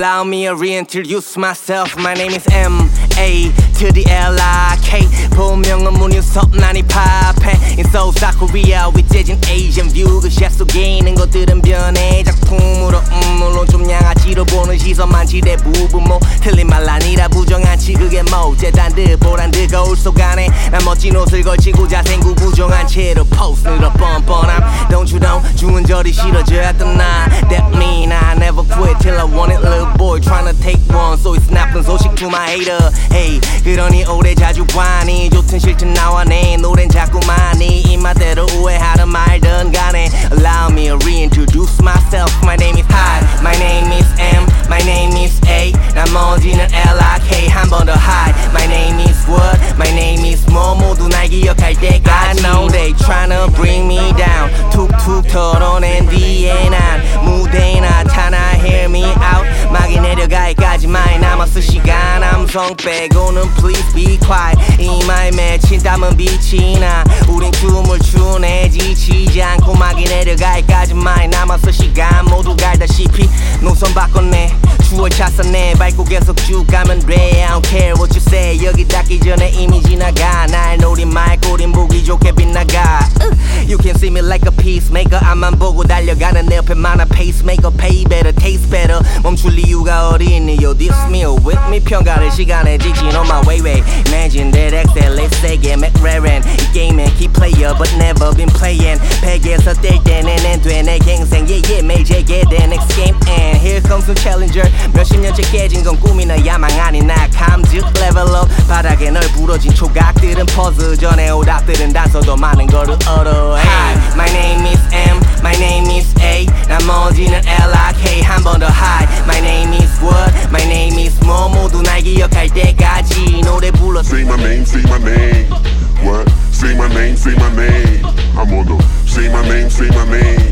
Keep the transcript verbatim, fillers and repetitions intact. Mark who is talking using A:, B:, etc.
A: Allow me to reintroduce myself. My name is M A to the L I K. 본명은 문유섭 난 힙합해. In Seoul, South Korea with 재진 Asian view. 그 샷 속에 있는 것들은 변해 작품으로 음, 물론 좀 양아치로 보는 시선 많지 대부분 뭐 틀린 말 아니라 부정한치 그게 뭐 재단 듯 보란 듯 거울 속 안에 난 멋진 옷을 걸치고 자생구 부정한 채로 포스트로 뻔뻔함 Don't you know 주은 절이 싫어졌던 나 That mean I never quit till I want it little boy tryna take one so it's 나쁜 소식 to my hater Hey 그러니 오래 자주 봐니 좋든 싫든 나와 내 노랜 자꾸만이 입맛대로 오해하든 말든 간에 Allow me to reintroduce myself My name is Hi My name is M My name is A 나머지는 L I K 한 번 더 Hi My name is What My name is 뭐 모두 날 기억할 때까지 I know they tryna bring me down 툭툭 털어낸 뒤에 난 무대에 나타나 Hear me out 막이 내려가기까지 많이 남았을 시간 함성 빼고는 please be quiet 이마에 맺힌 땀은 빛이 나 우린 춤을 추네 지치지 않고 막이 내려가기까지 많이 남았을 시간 모두 알다시피 노선 바꿨네 추월 찼었네 밟고 계속 쭉 가면 돼 I don't care what you say 여기 닿기 전에 이미 지나가 날 노린 말꼬린 보기 좋게 빛나가 You can see me like a peacemaker 앞만 보고 달려가는 내 옆에 많아 pacemaker Pay better, taste better 멈출 이유가 어디 있니 Yo this me or with me 평가를 시간에 지친 on my way way Imagine that excel let's say get McLaren 이 게임엔 key player but never been playing 백에서 뛸 때는 엔돼 내 갱생 yeah yeah 매일 get the next game and here comes the challenger 몇십 년째 깨진 건 꿈이나 야망 아닌 나 감즉 level up 바닥에 널 부러진 조각들은 퍼즐 전에 오답들은 단서도 많은 거를 얻어 Hi my name is M My name is A 나머지는 L I K 한 번 더 Hi My name is What My name is 뭐 모두 날 기억할 때까지 노래 불러
B: Say my name, say my name What? Say my name, say my name I'm on the Say my name, say my name